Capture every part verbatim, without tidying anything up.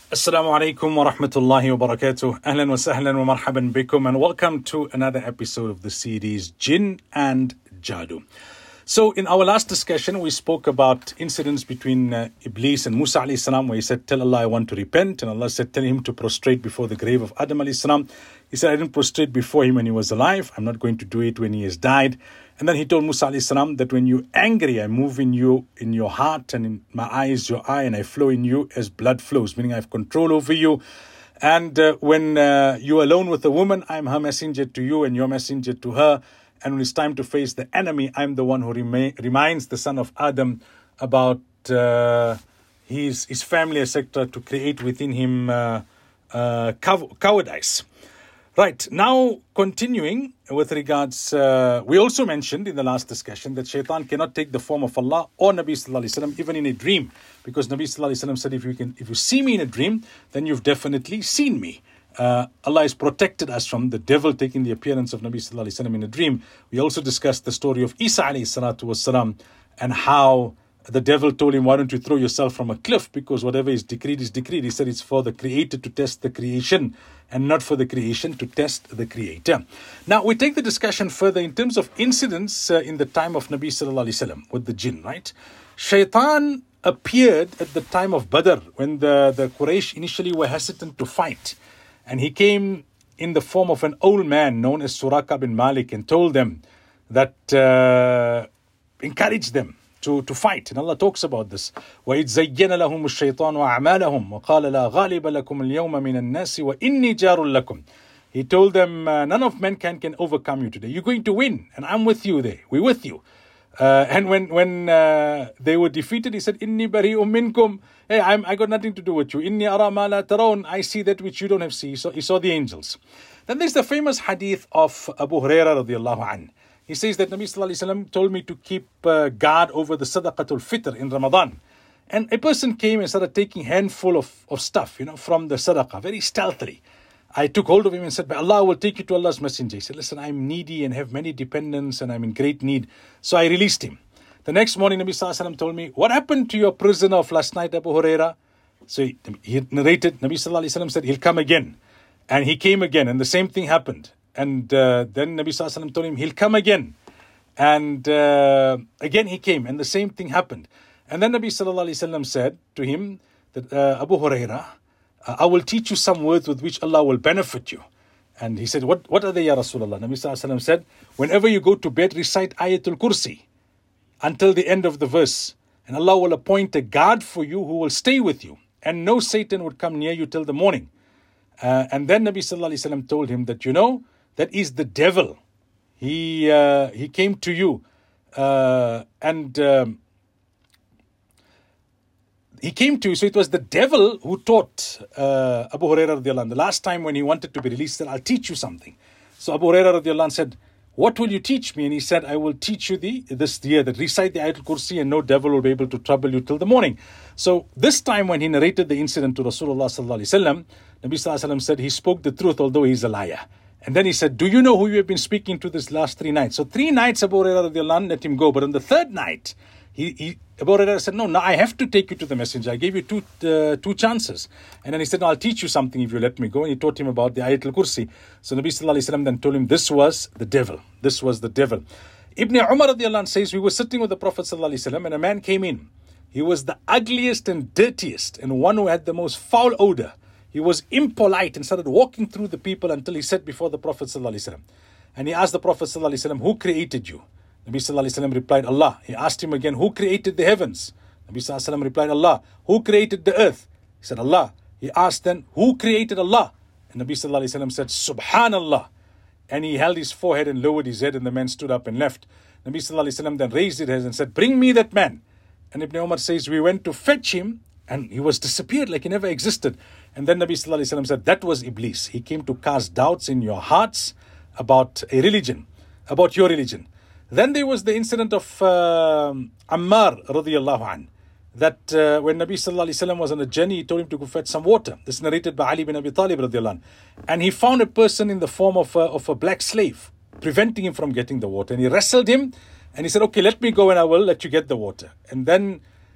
Assalamu alaikum wa rahmatullahi wa barakatuh. Ahlan wa sahlan wa marhaban bikum, and welcome to another episode of the series Jinn and Jadoo. So in our last discussion, we spoke about incidents between uh, Iblis and Musa alayhi salam, where he said, tell Allah I want to repent. And Allah said, tell him to prostrate before the grave of Adam alayhi salam. He said, I didn't prostrate before him when he was alive. I'm not going to do it when he has died. And then he told Musa alayhi salam that when you're angry, I move in you, in your heart, and in my eye is your eye, and I flow in you as blood flows, meaning I have control over you. And uh, when uh, you're alone with a woman, I'm her messenger to you and your messenger to her. And when it's time to face the enemy, I'm the one who rema- reminds the son of Adam about uh, his his family, et cetera, to create within him uh, uh, cow- cowardice. Right, now continuing with regards, uh, we also mentioned in the last discussion that shaitan cannot take the form of Allah or Nabi Sallallahu Alaihi Wasallam even in a dream. Because Nabi Sallallahu Alaihi Wasallam said, if you can, if you see me in a dream, then you've definitely seen me. Uh, Allah has protected us from the devil taking the appearance of Nabi Sallallahu Alaihi Wasallam in a dream. We also discussed the story of Isa alayhi salatu wasalam and how the devil told him, why don't you throw yourself from a cliff? Because whatever is decreed is decreed. He said it's for the creator to test the creation and not for the creation to test the creator. Now we take the discussion further in terms of incidents uh, in the time of Nabi Sallallahu Alaihi Wasallam with the jinn, right? Shaitan appeared at the time of Badr when the, the Quraysh initially were hesitant to fight. And he came in the form of an old man known as Suraka bin Malik and told them that, uh, encouraged them to, to fight. And Allah talks about this. وَإِذْ زَيَّنَ لَهُمُ الشَّيْطَانُ أَعْمَالَهُمْ وَقَالَ لَا غَالِبَ لَكُمُ الْيَوْمَ مِنَ النَّاسِ وَإِنِّي جَارٌ لَكُمْ. He told them, uh, none of mankind can overcome you today. You're going to win, and I'm with you there. We're with you. Uh, and when when uh, they were defeated, he said, Inni bari'um minkum. Hey, I'm, I got nothing to do with you. Inni ara ma la tarawun. I see that which you don't have seen. So he saw the angels. Then there's the famous hadith of Abu Hurairah radiallahu anh. He says that Nabi Sallallahu Alaihi Wasallam told me to keep uh, guard over the sadaqatul fitr in Ramadan. And a person came and started taking handful of, of stuff, you know, from the sadaqah, very stealthily. I took hold of him and said, by Allah, I will take you to Allah's messenger. He said, listen, I'm needy and have many dependents and I'm in great need. So I released him. The next morning, Nabi Sallallahu Alaihi Wasallam told me, what happened to your prisoner of last night, Abu Hurairah? So he, he narrated, Nabi Sallallahu Alaihi Wasallam said, he'll come again. And he came again and the same thing happened. And uh, then Nabi Sallallahu Alaihi Wasallam told him, he'll come again. And uh, again he came and the same thing happened. And then Nabi Sallallahu Alaihi Wasallam said to him that, uh, Abu Hurairah, I will teach you some words with which Allah will benefit you. And he said, what, what are they, Ya Rasulullah? Nabi Sallallahu Alaihi Wasallam said, whenever you go to bed, recite Ayatul Kursi until the end of the verse. And Allah will appoint a guard for you who will stay with you. And no Satan would come near you till the morning. Uh, and then Nabi Sallallahu Alaihi Wasallam told him that, you know, that is the devil. He, uh, he came to you uh, and... Um, He came to you, so it was the devil who taught uh, Abu Hurairah radiallahu anh. The last time when he wanted to be released, he said, I'll teach you something. So Abu Hurairah radiallahu anh said, what will you teach me? And he said, I will teach you the this year that recite the Ayatul Kursi and no devil will be able to trouble you till the morning. So this time when he narrated the incident to Rasulullah sallallahu alaihi wasallam, Nabi sallallahu alaihi wasallam said he spoke the truth although he's a liar. And then he said, do you know who you have been speaking to this last three nights? So three nights Abu Hurairah radiallahu anh let him go. But on the third night, he, he Abu Hurairah said, no, now I have to take you to the messenger. I gave you two uh, two chances. And then he said, no, I'll teach you something if you let me go. And he taught him about the Ayatul Kursi. So Nabi Sallallahu Alaihi Wasallam then told him, this was the devil. This was the devil. Ibn Umar radiallahu anh says, we were sitting with the Prophet Sallallahu Alaihi Wasallam and a man came in. He was the ugliest and dirtiest and one who had the most foul odor. He was impolite and started walking through the people until he sat before the Prophet Sallallahu Alaihi Wasallam. And he asked the Prophet Sallallahu Alaihi Wasallam, who created you? Nabi Sallallahu Alaihi Wasallam replied, Allah. He asked him again, who created the heavens? Nabi Sallallahu Alaihi Wasallam replied, Allah. Who created the earth? He said, Allah. He asked then, who created Allah? And Nabi Sallallahu Alaihi Wasallam said, Subhanallah. And he held his forehead and lowered his head and the man stood up and left. Nabi Sallallahu Alaihi Wasallam then raised his head and said, bring me that man. And Ibn Umar says, we went to fetch him and he was disappeared like he never existed. And then Nabi Sallallahu Alaihi Wasallam said, that was Iblis. He came to cast doubts in your hearts about a religion, about your religion. Then there was the incident of uh, Ammar radiallahu anh. That uh, when Nabi Sallallahu Alaihi Wasallam was on a journey, he told him to go fetch some water. This is narrated by Ali bin Abi Talib radiallahu anh. And he found a person in the form of a, of a black slave, preventing him from getting the water. And he wrestled him and he said, okay, let me go and I will let you get the water. And then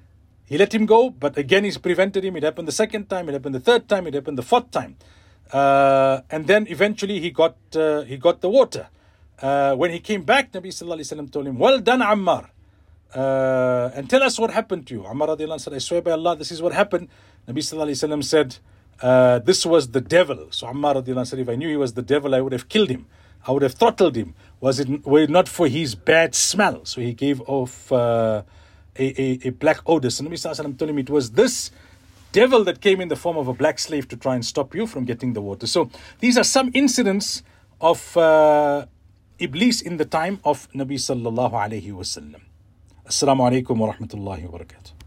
He let him go, but again he's prevented him. It happened the second time, it happened the third time, it happened the fourth time. Uh, and then eventually he got uh, he got the water. Uh, when he came back, Nabi Sallallahu Alaihi Wasallam told him, well done, Ammar. Uh, and tell us what happened to you. Ammar radiallahu anh said, I swear by Allah, this is what happened. Nabi Sallallahu Alaihi Wasallam said, uh, this was the devil. So Ammar radiallahu anh said, if I knew he was the devil, I would have killed him. I would have throttled him. Was it were it not for his bad smell? So he gave off uh, a, a, a black odor. So Nabi Sallallahu Alaihi Wasallam told him it was this devil that came in the form of a black slave to try and stop you from getting the water. So these are some incidents of uh, Iblis in the time of Nabi Sallallahu Alaihi Wasallam. Assalamu alaikum wa rahmatullahi wa barakatuh.